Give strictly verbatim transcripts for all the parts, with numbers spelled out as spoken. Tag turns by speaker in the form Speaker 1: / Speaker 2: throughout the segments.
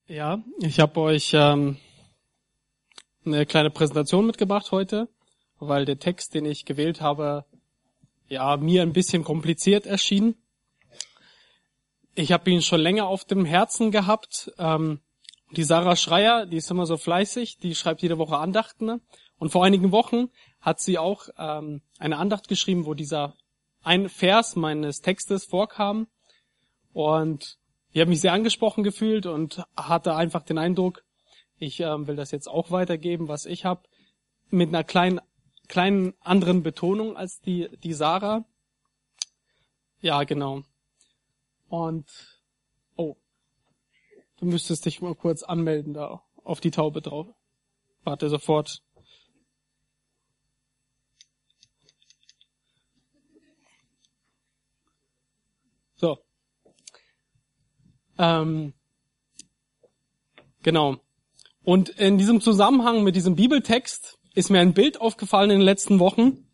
Speaker 1: Ja, ich habe euch ähm, eine kleine Präsentation mitgebracht heute, weil der Text, den ich gewählt habe, ja mir ein bisschen kompliziert erschien. Ich habe ihn schon länger auf dem Herzen gehabt. Ähm, die Sarah Schreier, die ist immer so fleißig, die schreibt jede Woche Andachten. Ne? Und vor einigen Wochen hat sie auch ähm, eine Andacht geschrieben, wo dieser ein Vers meines Textes vorkam. Und ich habe mich sehr angesprochen gefühlt und hatte einfach den Eindruck, ich ähm, will das jetzt auch weitergeben, was ich habe, mit einer kleinen, kleinen anderen Betonung als die, die Sarah. Ja, genau. Und, oh, du müsstest dich mal kurz anmelden da auf die Taube drauf. Warte sofort. So. Ähm, genau. Und in diesem Zusammenhang mit diesem Bibeltext ist mir ein Bild aufgefallen in den letzten Wochen.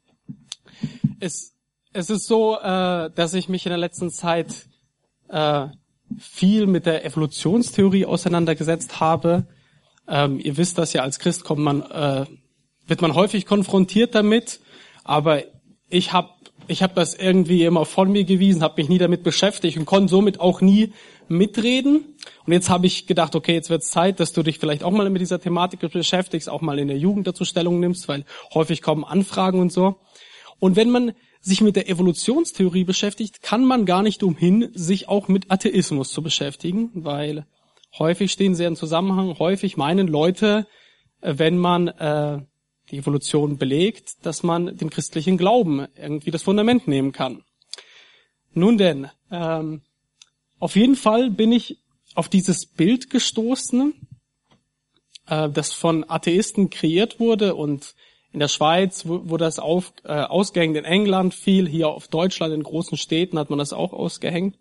Speaker 1: Es, es ist so, äh, dass ich mich in der letzten Zeit äh, viel mit der Evolutionstheorie auseinandergesetzt habe. Ähm, ihr wisst das ja, als Christ kommt man, äh, wird man häufig konfrontiert damit, aber ich habe ich hab das irgendwie immer von mir gewiesen, habe mich nie damit beschäftigt und konnte somit auch nie mitreden. Und jetzt habe ich gedacht, okay, jetzt wird es Zeit, dass du dich vielleicht auch mal mit dieser Thematik beschäftigst, auch mal in der Jugend dazu Stellung nimmst, weil häufig kommen Anfragen und so. Und wenn man sich mit der Evolutionstheorie beschäftigt, kann man gar nicht umhin, sich auch mit Atheismus zu beschäftigen, weil häufig stehen sie in Zusammenhang, häufig meinen Leute, wenn man äh, die Evolution belegt, dass man den christlichen Glauben irgendwie das Fundament nehmen kann. Nun denn, ähm, auf jeden Fall bin ich auf dieses Bild gestoßen, äh, das von Atheisten kreiert wurde, und in der Schweiz wurde das auf, äh, ausgehängt, in England viel, hier auf Deutschland in großen Städten hat man das auch ausgehängt.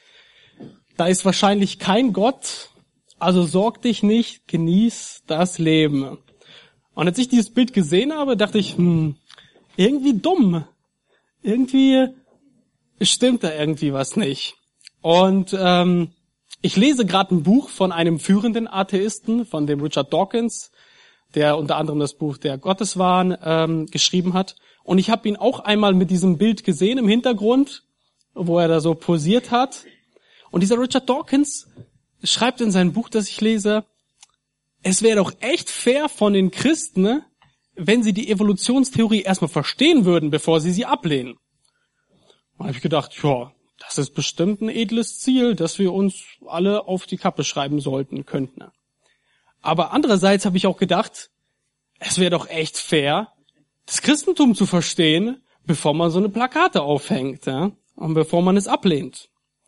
Speaker 1: Da ist wahrscheinlich kein Gott, also sorg dich nicht, genieß das Leben. Und als ich dieses Bild gesehen habe, dachte ich, hm, irgendwie dumm. Irgendwie stimmt da irgendwie was nicht. Und ähm, ich lese gerade ein Buch von einem führenden Atheisten, von dem Richard Dawkins, der unter anderem das Buch Der Gotteswahn ähm, geschrieben hat. Und ich habe ihn auch einmal mit diesem Bild gesehen im Hintergrund, wo er da so posiert hat. Und dieser Richard Dawkins schreibt in seinem Buch, das ich lese, es wäre doch echt fair von den Christen, ne, wenn sie die Evolutionstheorie erstmal verstehen würden, bevor sie sie ablehnen. Da habe ich gedacht, ja, das ist bestimmt ein edles Ziel, das wir uns alle auf die Kappe schreiben sollten, könnten. Aber andererseits habe ich auch gedacht, es wäre doch echt fair, das Christentum zu verstehen, bevor man so eine Plakate aufhängt, ja, und bevor man es ablehnt.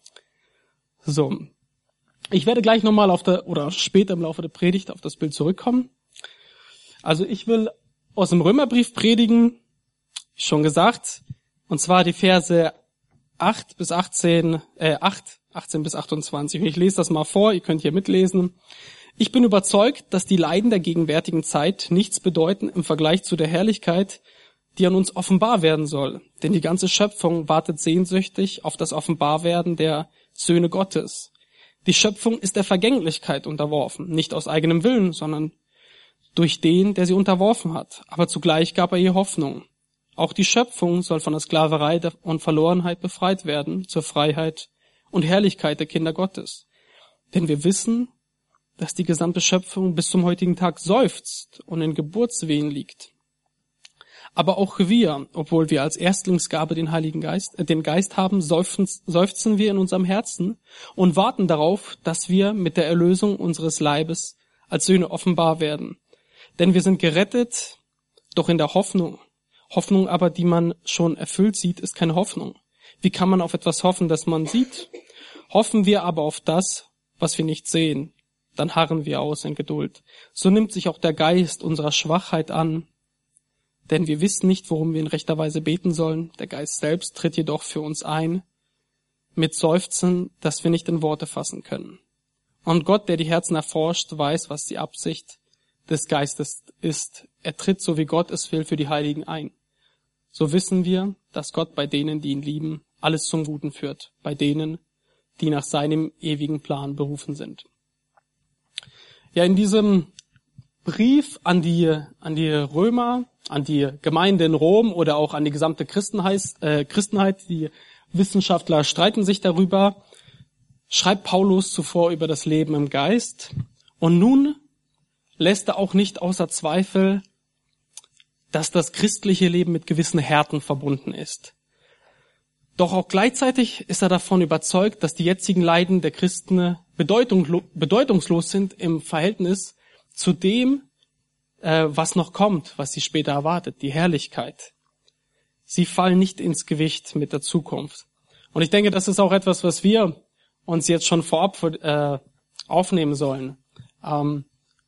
Speaker 1: So. Ich werde gleich nochmal auf der, oder später im Laufe der Predigt auf das Bild zurückkommen. Also ich will aus dem Römerbrief predigen, wie schon gesagt, und zwar die Verse acht bis achtzehn, äh, acht, achtzehn bis achtundzwanzig. Und ich lese das mal vor, ihr könnt hier mitlesen. Ich bin überzeugt, dass die Leiden der gegenwärtigen Zeit nichts bedeuten im Vergleich zu der Herrlichkeit, die an uns offenbar werden soll. Denn die ganze Schöpfung wartet sehnsüchtig auf das Offenbarwerden der Söhne Gottes. Die Schöpfung ist der Vergänglichkeit unterworfen, nicht aus eigenem Willen, sondern durch den, der sie unterworfen hat. Aber zugleich gab er ihr Hoffnung. Auch die Schöpfung soll von der Sklaverei und Verlorenheit befreit werden, zur Freiheit und Herrlichkeit der Kinder Gottes. Denn wir wissen, dass die gesamte Schöpfung bis zum heutigen Tag seufzt und in Geburtswehen liegt. Aber auch wir, obwohl wir als Erstlingsgabe den Heiligen Geist, äh, den Geist haben, seufzen, seufzen wir in unserem Herzen und warten darauf, dass wir mit der Erlösung unseres Leibes als Söhne offenbar werden. Denn wir sind gerettet, doch in der Hoffnung. Hoffnung aber, die man schon erfüllt sieht, ist keine Hoffnung. Wie kann man auf etwas hoffen, das man sieht? Hoffen wir aber auf das, was wir nicht sehen, dann harren wir aus in Geduld. So nimmt sich auch der Geist unserer Schwachheit an. Denn wir wissen nicht, worum wir in rechter Weise beten sollen. Der Geist selbst tritt jedoch für uns ein, mit Seufzen, das wir nicht in Worte fassen können. Und Gott, der die Herzen erforscht, weiß, was die Absicht des Geistes ist. Er tritt, so wie Gott es will, für die Heiligen ein. So wissen wir, dass Gott bei denen, die ihn lieben, alles zum Guten führt, bei denen, die nach seinem ewigen Plan berufen sind. Ja, in diesem Brief an die, an die Römer, an die Gemeinde in Rom oder auch an die gesamte Christenheit, äh, Christenheit, die Wissenschaftler streiten sich darüber, schreibt Paulus zuvor über das Leben im Geist. Und nun lässt er auch nicht außer Zweifel, dass das christliche Leben mit gewissen Härten verbunden ist. Doch auch gleichzeitig ist er davon überzeugt, dass die jetzigen Leiden der Christen bedeutungslo- bedeutungslos sind im Verhältnis zu dem, äh, was noch kommt, was sie später erwartet, die Herrlichkeit. Sie fallen nicht ins Gewicht mit der Zukunft. Und ich denke, das ist auch etwas, was wir uns jetzt schon vorab äh, aufnehmen sollen. Ähm,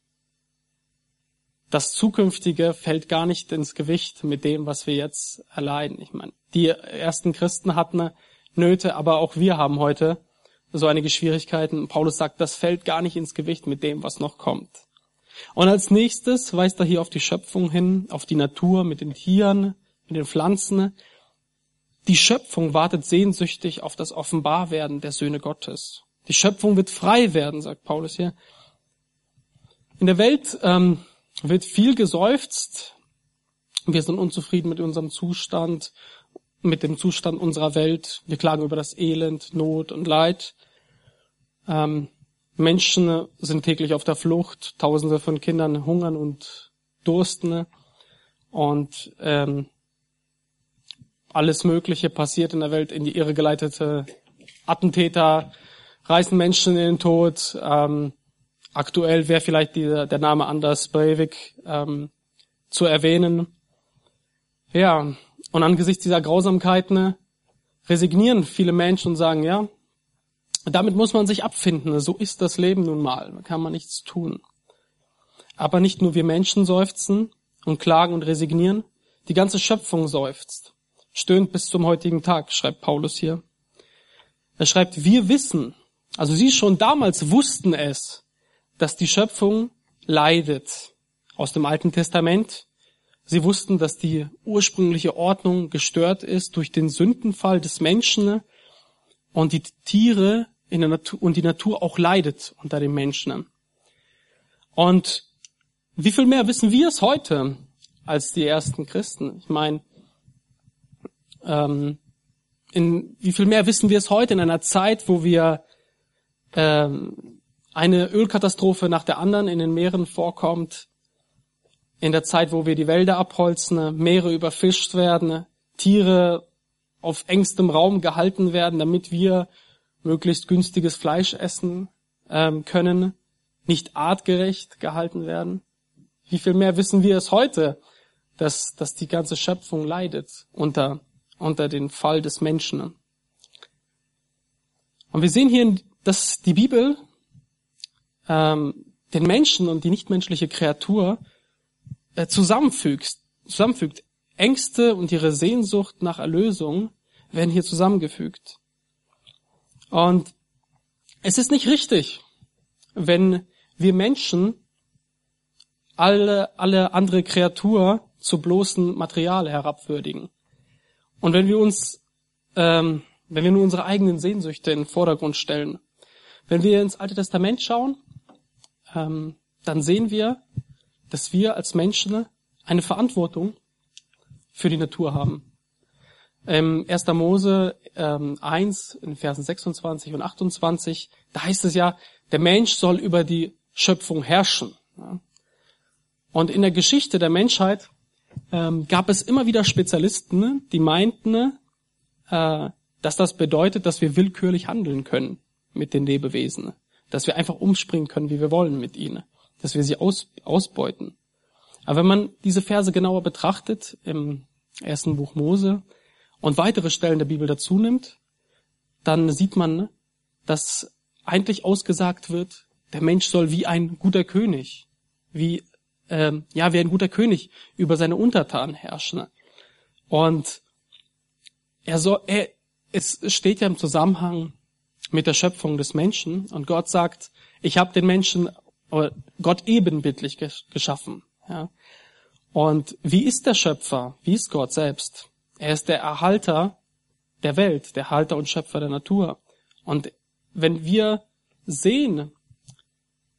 Speaker 1: das Zukünftige fällt gar nicht ins Gewicht mit dem, was wir jetzt erleiden. Ich meine, die ersten Christen hatten Nöte, aber auch wir haben heute so einige Schwierigkeiten. Paulus sagt, das fällt gar nicht ins Gewicht mit dem, was noch kommt. Und als nächstes weist er hier auf die Schöpfung hin, auf die Natur mit den Tieren, mit den Pflanzen. Die Schöpfung wartet sehnsüchtig auf das Offenbarwerden der Söhne Gottes. Die Schöpfung wird frei werden, sagt Paulus hier. In der Welt ähm, wird viel geseufzt. Wir sind unzufrieden mit unserem Zustand, mit dem Zustand unserer Welt. Wir klagen über das Elend, Not und Leid. Ähm, Menschen sind täglich auf der Flucht. Tausende von Kindern hungern und dursten. Und ähm, alles Mögliche passiert in der Welt. In die Irre geleitete Attentäter reißen Menschen in den Tod. Ähm, aktuell wäre vielleicht die, der Name Anders Breivik ähm, zu erwähnen. Ja, und angesichts dieser Grausamkeiten resignieren viele Menschen und sagen, ja, damit muss man sich abfinden. So ist das Leben nun mal. Da kann man nichts tun. Aber nicht nur wir Menschen seufzen und klagen und resignieren. Die ganze Schöpfung seufzt. Stöhnt bis zum heutigen Tag, schreibt Paulus hier. Er schreibt, wir wissen, also sie schon damals wussten es, dass die Schöpfung leidet. Aus dem Alten Testament. Sie wussten, dass die ursprüngliche Ordnung gestört ist durch den Sündenfall des Menschen und die Tiere in der Natur und die Natur auch leidet unter den Menschen. Und wie viel mehr wissen wir es heute als die ersten Christen? Ich meine, ähm, in wie viel mehr wissen wir es heute in einer Zeit, wo wir ähm, eine Ölkatastrophe nach der anderen in den Meeren vorkommt, in der Zeit, wo wir die Wälder abholzen, Meere überfischt werden, Tiere auf engstem Raum gehalten werden, damit wir möglichst günstiges Fleisch essen ähm, können, nicht artgerecht gehalten werden. Wie viel mehr wissen wir es heute, dass, dass die ganze Schöpfung leidet unter, unter den Fall des Menschen. Und wir sehen hier, dass die Bibel ähm, den Menschen und die nichtmenschliche Kreatur äh, zusammenfügt, zusammenfügt. Ängste und ihre Sehnsucht nach Erlösung werden hier zusammengefügt. Und es ist nicht richtig, wenn wir Menschen alle, alle andere Kreatur zu bloßen Material herabwürdigen. Und wenn wir uns, ähm, wenn wir nur unsere eigenen Sehnsüchte in den Vordergrund stellen, wenn wir ins Alte Testament schauen, ähm, dann sehen wir, dass wir als Menschen eine Verantwortung für die Natur haben. Ähm, erster Mose ähm, eins, in Versen sechsundzwanzig und achtundzwanzig, da heißt es ja, der Mensch soll über die Schöpfung herrschen. Ja. Und in der Geschichte der Menschheit ähm, gab es immer wieder Spezialisten, die meinten, äh, dass das bedeutet, dass wir willkürlich handeln können mit den Lebewesen, dass wir einfach umspringen können, wie wir wollen mit ihnen, dass wir sie aus, ausbeuten. Aber wenn man diese Verse genauer betrachtet, im ersten Buch Mose und weitere Stellen der Bibel dazu nimmt, dann sieht man, dass eigentlich ausgesagt wird, der Mensch soll wie ein guter König, wie ähm, ja wie ein guter König über seine Untertanen herrschen. Und er soll, er, es steht ja im Zusammenhang mit der Schöpfung des Menschen und Gott sagt, ich habe den Menschen, Gott ebenbildlich geschaffen. Ja. Und wie ist der Schöpfer? Wie ist Gott selbst? Er ist der Erhalter der Welt, der Erhalter und Schöpfer der Natur. Und wenn wir sehen,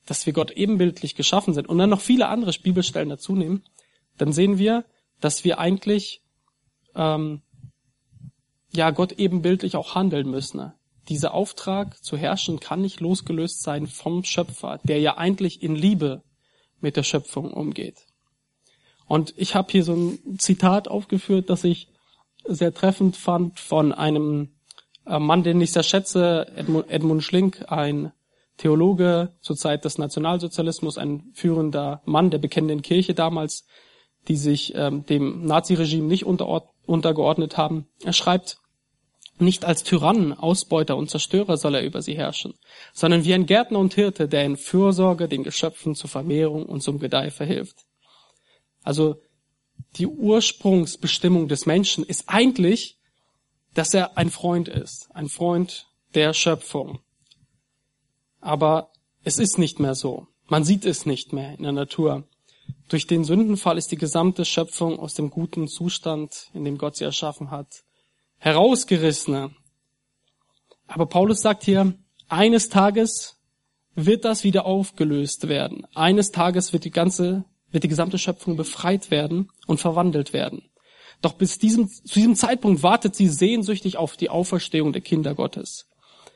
Speaker 1: dass wir Gott ebenbildlich geschaffen sind und dann noch viele andere Bibelstellen dazu nehmen, dann sehen wir, dass wir eigentlich ähm, ja Gott ebenbildlich auch handeln müssen. Dieser Auftrag zu herrschen kann nicht losgelöst sein vom Schöpfer, der ja eigentlich in Liebe mit der Schöpfung umgeht. Und ich habe hier so ein Zitat aufgeführt, das ich sehr treffend fand von einem Mann, den ich sehr schätze, Edmund, Edmund Schlink, ein Theologe zur Zeit des Nationalsozialismus, ein führender Mann der bekennenden Kirche damals, die sich ähm, dem Naziregime nicht unterort, untergeordnet haben. Er schreibt, nicht als Tyrann, Ausbeuter und Zerstörer soll er über sie herrschen, sondern wie ein Gärtner und Hirte, der in Fürsorge den Geschöpfen zur Vermehrung und zum Gedeih verhilft. Also die Ursprungsbestimmung des Menschen ist eigentlich, dass er ein Freund ist, ein Freund der Schöpfung. Aber es ist nicht mehr so. Man sieht es nicht mehr in der Natur. Durch den Sündenfall ist die gesamte Schöpfung aus dem guten Zustand, in dem Gott sie erschaffen hat, herausgerissen. Aber Paulus sagt hier, eines Tages wird das wieder aufgelöst werden. Eines Tages wird die ganze, wird die gesamte Schöpfung befreit werden und verwandelt werden. Doch bis diesem, zu diesem Zeitpunkt wartet sie sehnsüchtig auf die Auferstehung der Kinder Gottes.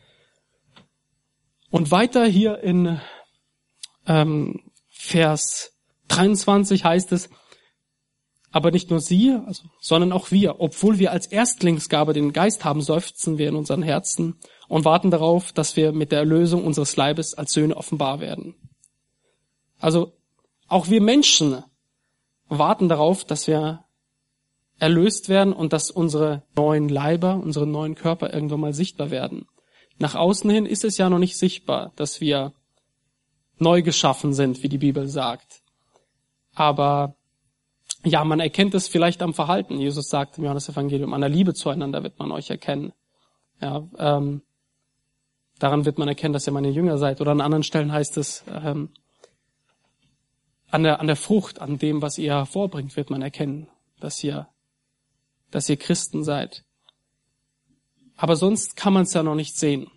Speaker 1: Und weiter hier in ähm, Vers dreiundzwanzig heißt es, aber nicht nur sie, also, sondern auch wir, obwohl wir als Erstlingsgabe den Geist haben, seufzen wir in unseren Herzen und warten darauf, dass wir mit der Erlösung unseres Leibes als Söhne offenbar werden. Also auch wir Menschen warten darauf, dass wir erlöst werden und dass unsere neuen Leiber, unsere neuen Körper irgendwann mal sichtbar werden. Nach außen hin ist es ja noch nicht sichtbar, dass wir neu geschaffen sind, wie die Bibel sagt. Aber ja, man erkennt es vielleicht am Verhalten. Jesus sagt im Johannesevangelium, an der Liebe zueinander wird man euch erkennen. Ja, ähm, daran wird man erkennen, dass ihr meine Jünger seid. Oder an anderen Stellen heißt es, ähm, an der, an der Frucht, an dem, was ihr hervorbringt, wird man erkennen, dass ihr dass ihr Christen seid. Aber sonst kann man es ja noch nicht sehen.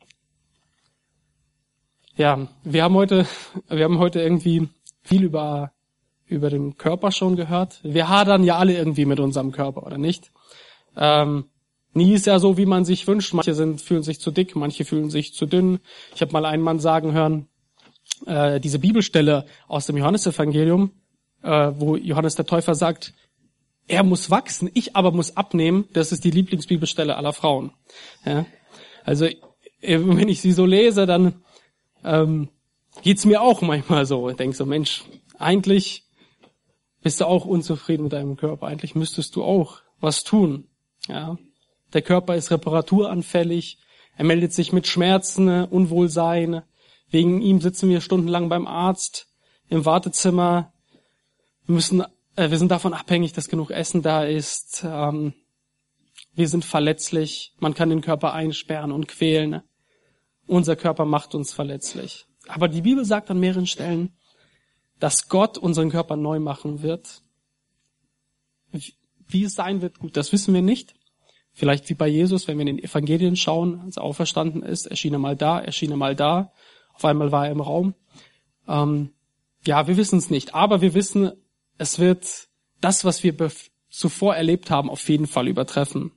Speaker 1: Ja, wir haben heute, wir haben heute irgendwie viel über, über den Körper schon gehört. Wir hadern ja alle irgendwie mit unserem Körper, oder nicht? Ähm, nie ist ja so, wie man sich wünscht. Manche sind, fühlen sich zu dick, manche fühlen sich zu dünn. Ich habe mal einen Mann sagen hören, äh, diese Bibelstelle aus dem Johannesevangelium, äh, wo Johannes der Täufer sagt, er muss wachsen, ich aber muss abnehmen. Das ist die Lieblingsbibelstelle aller Frauen. Ja, also wenn ich sie so lese, dann ähm, geht's mir auch manchmal so. Ich denke so, Mensch, eigentlich bist du auch unzufrieden mit deinem Körper. Eigentlich müsstest du auch was tun. Ja, der Körper ist reparaturanfällig. Er meldet sich mit Schmerzen, Unwohlsein. Wegen ihm sitzen wir stundenlang beim Arzt im Wartezimmer. Wir müssen Wir sind davon abhängig, dass genug Essen da ist. Wir sind verletzlich. Man kann den Körper einsperren und quälen. Unser Körper macht uns verletzlich. Aber die Bibel sagt an mehreren Stellen, dass Gott unseren Körper neu machen wird. Wie es sein wird, gut, das wissen wir nicht. Vielleicht wie bei Jesus, wenn wir in den Evangelien schauen, als er auferstanden ist, erschien er mal da, erschien er mal da. Auf einmal war er im Raum. Ja, wir wissen es nicht. Aber wir wissen, es wird das, was wir zuvor erlebt haben, auf jeden Fall übertreffen.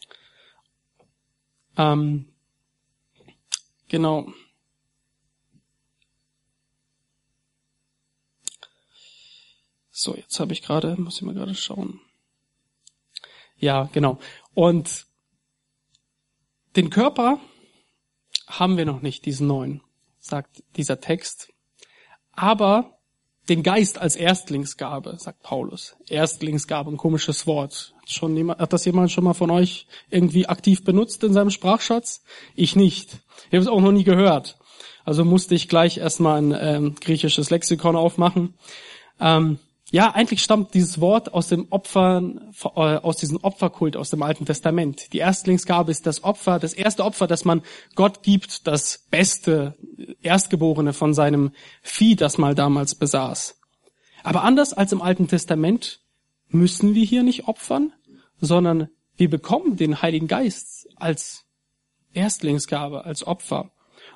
Speaker 1: Ähm, genau. So, jetzt habe ich gerade, muss ich mal gerade schauen. Ja, genau. Und den Körper haben wir noch nicht, diesen neuen, sagt dieser Text. Aber den Geist als Erstlingsgabe, sagt Paulus. Erstlingsgabe, ein komisches Wort. Hat, schon jemand, hat das jemand schon mal von euch irgendwie aktiv benutzt in seinem Sprachschatz? Ich nicht. Ich habe es auch noch nie gehört. Also musste ich gleich erstmal ein ähm, griechisches Lexikon aufmachen. Ähm, ja, eigentlich stammt dieses Wort aus dem Opfer, äh, aus diesem Opferkult aus dem Alten Testament. Die Erstlingsgabe ist das Opfer, das erste Opfer, das man Gott gibt, das beste Erstgeborene von seinem Vieh, das mal damals besaß. Aber anders als im Alten Testament müssen wir hier nicht opfern, sondern wir bekommen den Heiligen Geist als Erstlingsgabe, als Opfer.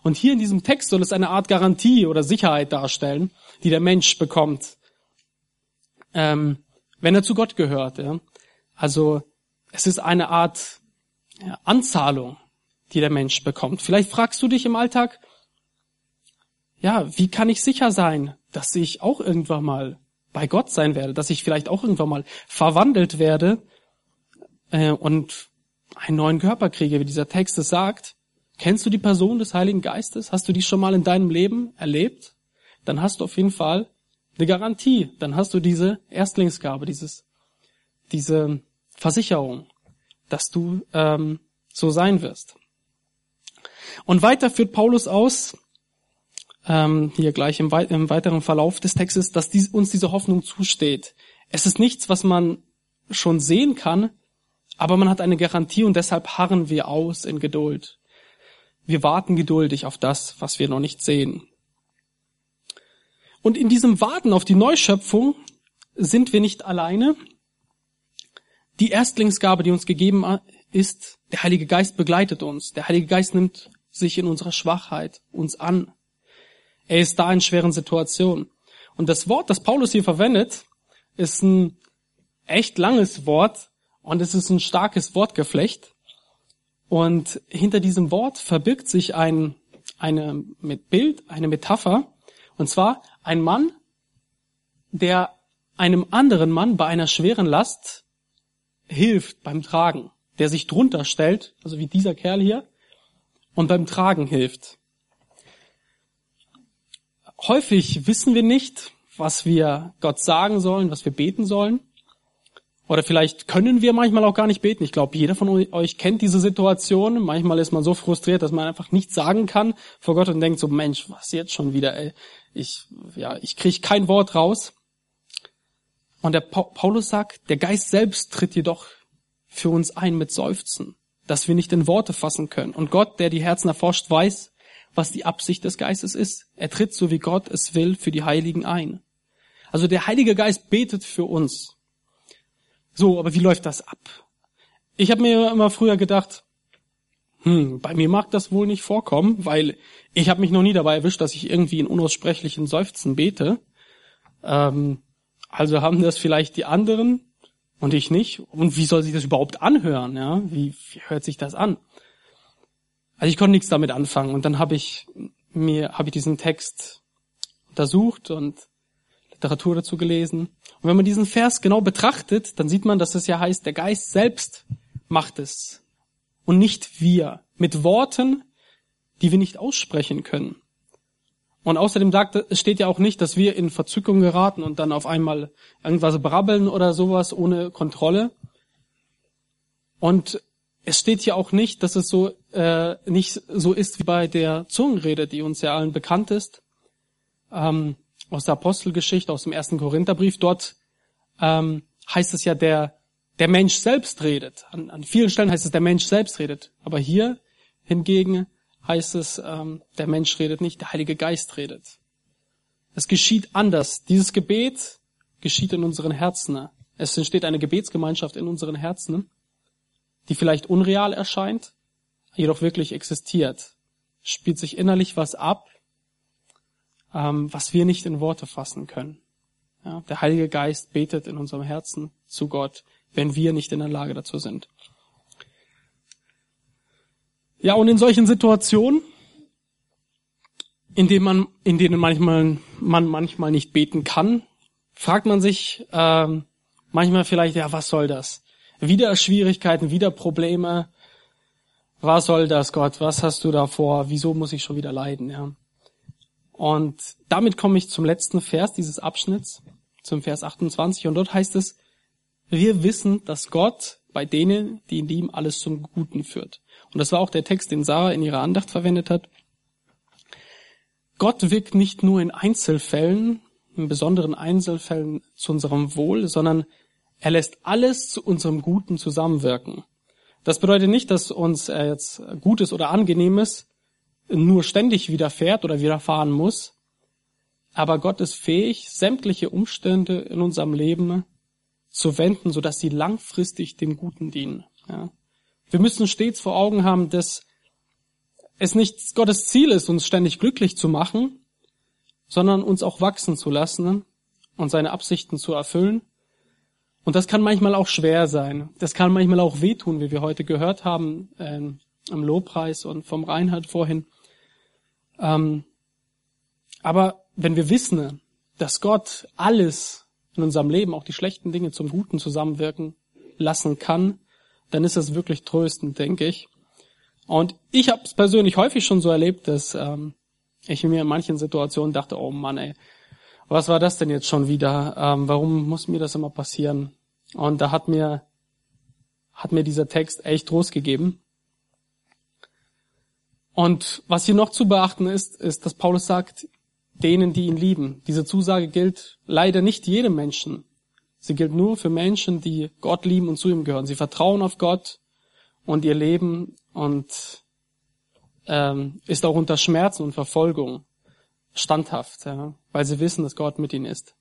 Speaker 1: Und hier in diesem Text soll es eine Art Garantie oder Sicherheit darstellen, die der Mensch bekommt, ähm, wenn er zu Gott gehört. Ja. Also es ist eine Art ja, Anzahlung, die der Mensch bekommt. Vielleicht fragst du dich im Alltag, ja, wie kann ich sicher sein, dass ich auch irgendwann mal bei Gott sein werde, dass ich vielleicht auch irgendwann mal verwandelt werde äh, und einen neuen Körper kriege, wie dieser Text es sagt. Kennst du die Person des Heiligen Geistes? Hast du die schon mal in deinem Leben erlebt? Dann hast du auf jeden Fall eine Garantie. Dann hast du diese Erstlingsgabe, dieses, diese Versicherung, dass du ähm, so sein wirst. Und weiter führt Paulus aus, ähm, hier gleich im, wei- im weiteren Verlauf des Textes, dass dies, uns diese Hoffnung zusteht. Es ist nichts, was man schon sehen kann, aber man hat eine Garantie und deshalb harren wir aus in Geduld. Wir warten geduldig auf das, was wir noch nicht sehen. Und in diesem Warten auf die Neuschöpfung sind wir nicht alleine. Die Erstlingsgabe, die uns gegeben ist, der Heilige Geist begleitet uns. Der Heilige Geist nimmt sich in unserer Schwachheit uns an. Er ist da in schweren Situationen. Und das Wort, das Paulus hier verwendet, ist ein echt langes Wort und es ist ein starkes Wortgeflecht. Und hinter diesem Wort verbirgt sich ein eine mit Bild, eine Metapher. Und zwar ein Mann, der einem anderen Mann bei einer schweren Last hilft beim Tragen, der sich drunter stellt, also wie dieser Kerl hier, und beim Tragen hilft. Häufig wissen wir nicht, was wir Gott sagen sollen, was wir beten sollen. Oder vielleicht können wir manchmal auch gar nicht beten. Ich glaube, jeder von euch kennt diese Situation. Manchmal ist man so frustriert, dass man einfach nichts sagen kann vor Gott und denkt so, Mensch, was jetzt schon wieder, ey? Ich, ja, ich kriege kein Wort raus. Und der Paulus sagt, der Geist selbst tritt jedoch für uns ein mit Seufzen, dass wir nicht in Worte fassen können. Und Gott, der die Herzen erforscht, weiß, was die Absicht des Geistes ist. Er tritt, so wie Gott es will, für die Heiligen ein. Also der Heilige Geist betet für uns. So, aber wie läuft das ab? Ich habe mir immer früher gedacht, hm, bei mir mag das wohl nicht vorkommen, weil ich habe mich noch nie dabei erwischt, dass ich irgendwie in unaussprechlichen Seufzen bete. Ähm, also haben das vielleicht die anderen und ich nicht. Und wie soll sich das überhaupt anhören? Ja, wie, wie hört sich das an? Also ich konnte nichts damit anfangen. Und dann habe ich mir habe ich diesen Text untersucht und Literatur dazu gelesen. Und wenn man diesen Vers genau betrachtet, dann sieht man, dass es ja heißt, der Geist selbst macht es und nicht wir, mit Worten, die wir nicht aussprechen können. Und außerdem sagt, es steht ja auch nicht, dass wir in Verzückung geraten und dann auf einmal irgendwas brabbeln oder sowas ohne Kontrolle. Und es steht hier auch nicht, dass es so äh, nicht so ist wie bei der Zungenrede, die uns ja allen bekannt ist, ähm, aus der Apostelgeschichte, aus dem ersten Korintherbrief. Dort ähm, heißt es ja, der der Mensch selbst redet. An, an vielen Stellen heißt es, der Mensch selbst redet. Aber hier hingegen heißt es, ähm, der Mensch redet nicht, der Heilige Geist redet. Es geschieht anders. Dieses Gebet geschieht in unseren Herzen. Es entsteht eine Gebetsgemeinschaft in unseren Herzen, die vielleicht unreal erscheint, jedoch wirklich existiert. Es spielt sich innerlich was ab, ähm, was wir nicht in Worte fassen können. Ja, der Heilige Geist betet in unserem Herzen zu Gott, wenn wir nicht in der Lage dazu sind. Ja, und in solchen Situationen, in denen man, in denen manchmal man manchmal nicht beten kann, fragt man sich ähm, manchmal vielleicht, ja, was soll das? Wieder Schwierigkeiten, wieder Probleme. Was soll das, Gott? Was hast du da vor? Wieso muss ich schon wieder leiden? Ja. Und damit komme ich zum letzten Vers dieses Abschnitts, zum Vers achtundzwanzig. Und dort heißt es, wir wissen, dass Gott bei denen, die ihn lieben, alles zum Guten führt. Und das war auch der Text, den Sarah in ihrer Andacht verwendet hat. Gott wirkt nicht nur in Einzelfällen, in besonderen Einzelfällen zu unserem Wohl, sondern er lässt alles zu unserem Guten zusammenwirken. Das bedeutet nicht, dass uns jetzt Gutes oder Angenehmes nur ständig widerfährt oder widerfahren muss. Aber Gott ist fähig, sämtliche Umstände in unserem Leben zu wenden, sodass sie langfristig dem Guten dienen. Ja. Wir müssen stets vor Augen haben, dass es nicht Gottes Ziel ist, uns ständig glücklich zu machen, sondern uns auch wachsen zu lassen und seine Absichten zu erfüllen. Und das kann manchmal auch schwer sein. Das kann manchmal auch wehtun, wie wir heute gehört haben, ähm, am Lobpreis und vom Reinhard vorhin. Ähm, aber wenn wir wissen, dass Gott alles in unserem Leben, auch die schlechten Dinge zum Guten zusammenwirken lassen kann, dann ist das wirklich tröstend, denke ich. Und ich habe es persönlich häufig schon so erlebt, dass ähm, ich mir in manchen Situationen dachte, oh Mann, ey, was war das denn jetzt schon wieder? Ähm, warum muss mir das immer passieren? Und da hat mir hat mir dieser Text echt Trost gegeben. Und was hier noch zu beachten ist, ist, dass Paulus sagt, denen, die ihn lieben. Diese Zusage gilt leider nicht jedem Menschen. Sie gilt nur für Menschen, die Gott lieben und zu ihm gehören. Sie vertrauen auf Gott und ihr Leben und ähm, ist auch unter Schmerzen und Verfolgung standhaft, ja, weil sie wissen, dass Gott mit ihnen ist.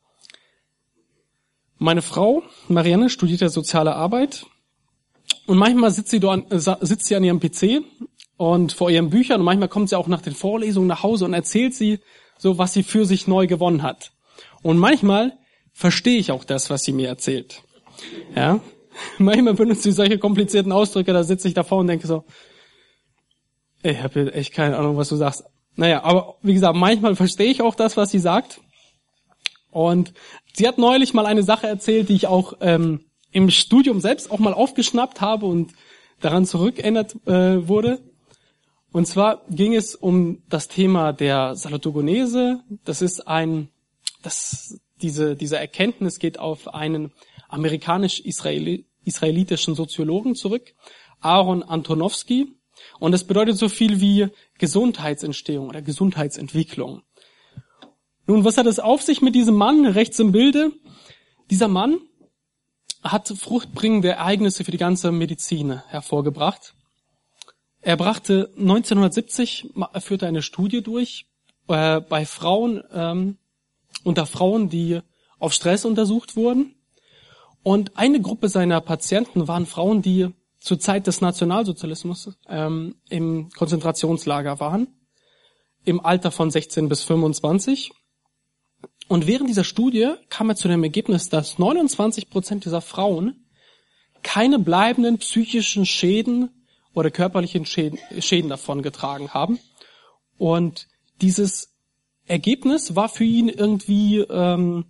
Speaker 1: Meine Frau, Marianne, studiert ja soziale Arbeit und manchmal sitzt sie, dort, äh, sitzt sie an ihrem P C und vor ihren Büchern und manchmal kommt sie auch nach den Vorlesungen nach Hause und erzählt sie so, was sie für sich neu gewonnen hat. Und manchmal verstehe ich auch das, was sie mir erzählt. Ja, manchmal benutzt sie solche komplizierten Ausdrücke, da sitze ich davor und denke so, ich habe echt keine Ahnung, was du sagst. Naja, aber wie gesagt, manchmal verstehe ich auch das, was sie sagt. Und sie hat neulich mal eine Sache erzählt, die ich auch ähm, im Studium selbst auch mal aufgeschnappt habe und daran zurückerinnert äh, wurde. Und zwar ging es um das Thema der Salutogenese. Das ist ein, das, diese, diese Erkenntnis geht auf einen amerikanisch-israelitischen Soziologen zurück, Aaron Antonowski. Und das bedeutet so viel wie Gesundheitsentstehung oder Gesundheitsentwicklung. Nun, was hat es auf sich mit diesem Mann rechts im Bilde? Dieser Mann hat fruchtbringende Ereignisse für die ganze Medizin hervorgebracht. Er brachte neunzehnhundertsiebzig, er führte eine Studie durch äh, bei Frauen, ähm, unter Frauen, die auf Stress untersucht wurden. Und eine Gruppe seiner Patienten waren Frauen, die zur Zeit des Nationalsozialismus ähm, im Konzentrationslager waren, im Alter von sechzehn bis fünfundzwanzig. Und während dieser Studie kam er zu dem Ergebnis, dass neunundzwanzig Prozent dieser Frauen keine bleibenden psychischen Schäden oder körperlichen Schäden, Schäden davon getragen haben. Und dieses Ergebnis war für ihn irgendwie ähm,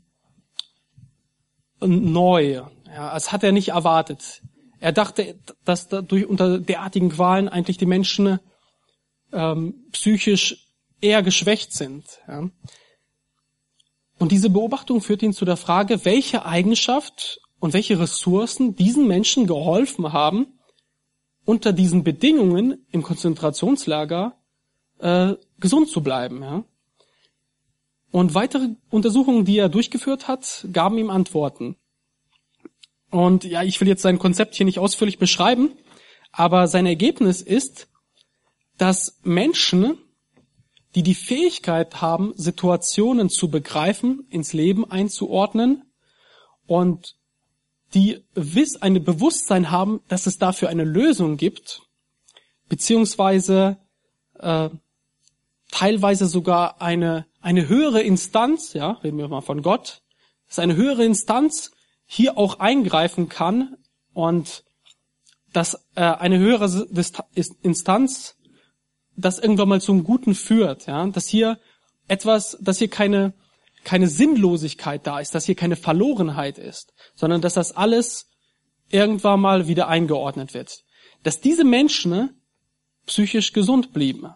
Speaker 1: neu. Ja, das hat er nicht erwartet. Er dachte, dass dadurch unter derartigen Qualen eigentlich die Menschen ähm, psychisch eher geschwächt sind. Ja. Und diese Beobachtung führt ihn zu der Frage, welche Eigenschaft und welche Ressourcen diesen Menschen geholfen haben, unter diesen Bedingungen im Konzentrationslager äh, gesund zu bleiben. Ja. Und weitere Untersuchungen, die er durchgeführt hat, gaben ihm Antworten. Und ja, ich will jetzt sein Konzept hier nicht ausführlich beschreiben, aber sein Ergebnis ist, dass Menschen, die die Fähigkeit haben, Situationen zu begreifen, ins Leben einzuordnen und die ein Bewusstsein haben, dass es dafür eine Lösung gibt, beziehungsweise äh, teilweise sogar eine eine höhere Instanz, ja, reden wir mal von Gott, dass eine höhere Instanz hier auch eingreifen kann und dass äh, eine höhere Instanz das irgendwann mal zum Guten führt, ja, dass hier etwas, dass hier keine keine Sinnlosigkeit da ist, dass hier keine Verlorenheit ist, sondern dass das alles irgendwann mal wieder eingeordnet wird. Dass diese Menschen ne, psychisch gesund blieben.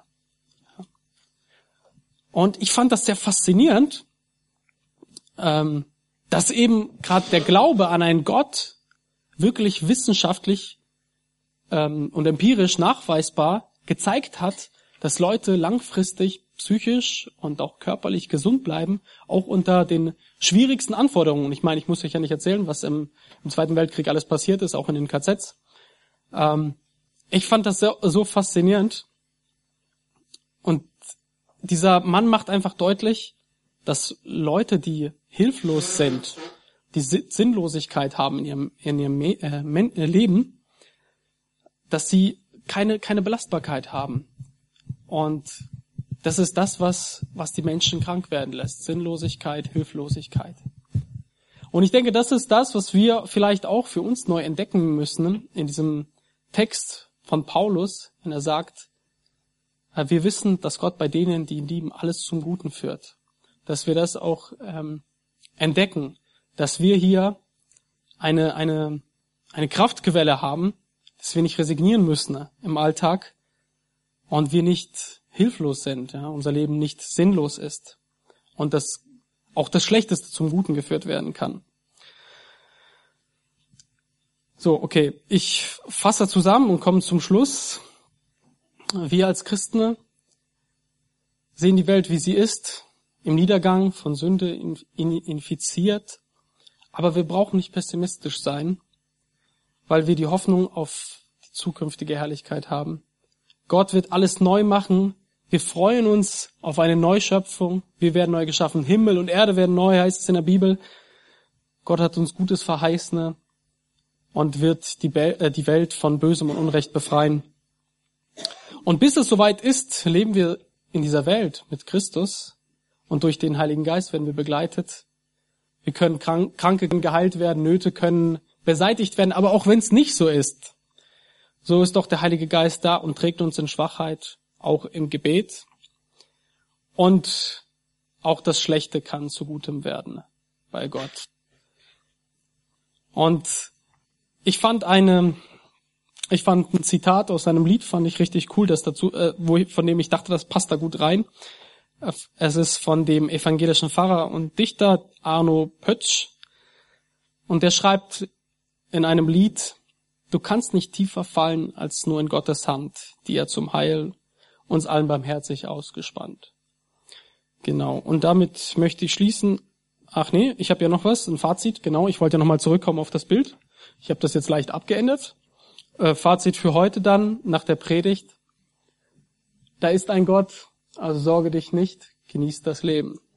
Speaker 1: Und ich fand das sehr faszinierend, ähm, dass eben gerade der Glaube an einen Gott wirklich wissenschaftlich ähm, und empirisch nachweisbar gezeigt hat, dass Leute langfristig psychisch und auch körperlich gesund bleiben, auch unter den schwierigsten Anforderungen. Ich meine, ich muss euch ja nicht erzählen, was im, im Zweiten Weltkrieg alles passiert ist, auch in den K Zs. Ähm, ich fand das sehr, so faszinierend. Und dieser Mann macht einfach deutlich, dass Leute, die hilflos sind, die Sinnlosigkeit haben in ihrem, in ihrem äh, Leben, dass sie keine, keine Belastbarkeit haben. Und das ist das, was, was die Menschen krank werden lässt. Sinnlosigkeit, Hilflosigkeit. Und ich denke, das ist das, was wir vielleicht auch für uns neu entdecken müssen in diesem Text von Paulus, wenn er sagt, wir wissen, dass Gott bei denen, die ihn lieben, alles zum Guten führt. Dass wir das auch ähm, entdecken, dass wir hier eine eine eine Kraftquelle haben, dass wir nicht resignieren müssen im Alltag und wir nicht hilflos sind, ja, unser Leben nicht sinnlos ist und dass auch das Schlechteste zum Guten geführt werden kann. So, okay, ich fasse zusammen und komme zum Schluss. Wir als Christen sehen die Welt, wie sie ist, im Niedergang, von Sünde infiziert, aber wir brauchen nicht pessimistisch sein, weil wir die Hoffnung auf die zukünftige Herrlichkeit haben. Gott wird alles neu machen. Wir freuen uns auf eine Neuschöpfung. Wir werden neu geschaffen. Himmel und Erde werden neu, heißt es in der Bibel. Gott hat uns Gutes verheißen und wird die, Be- äh, die Welt von Bösem und Unrecht befreien. Und bis es soweit ist, leben wir in dieser Welt mit Christus und durch den Heiligen Geist werden wir begleitet. Wir können Krank- Kranke geheilt werden, Nöte können beseitigt werden, aber auch wenn es nicht so ist, so ist doch der Heilige Geist da und trägt uns in Schwachheit, auch im Gebet. Und auch das Schlechte kann zu Gutem werden bei Gott. Und ich fand eine, ich fand ein Zitat aus einem Lied, fand ich richtig cool, das dazu, äh, wo ich, von dem ich dachte, das passt da gut rein. Es ist von dem evangelischen Pfarrer und Dichter Arno Pötsch. Und der schreibt in einem Lied: Du kannst nicht tiefer fallen als nur in Gottes Hand, die er zum Heil uns allen barmherzig ausgespannt. Genau. Und damit möchte ich schließen. Ach nee, ich habe ja noch was, ein Fazit. Genau, ich wollte ja nochmal zurückkommen auf das Bild. Ich habe das jetzt leicht abgeändert. Äh, Fazit für heute dann, nach der Predigt. Da ist ein Gott, also sorge dich nicht, genieß das Leben.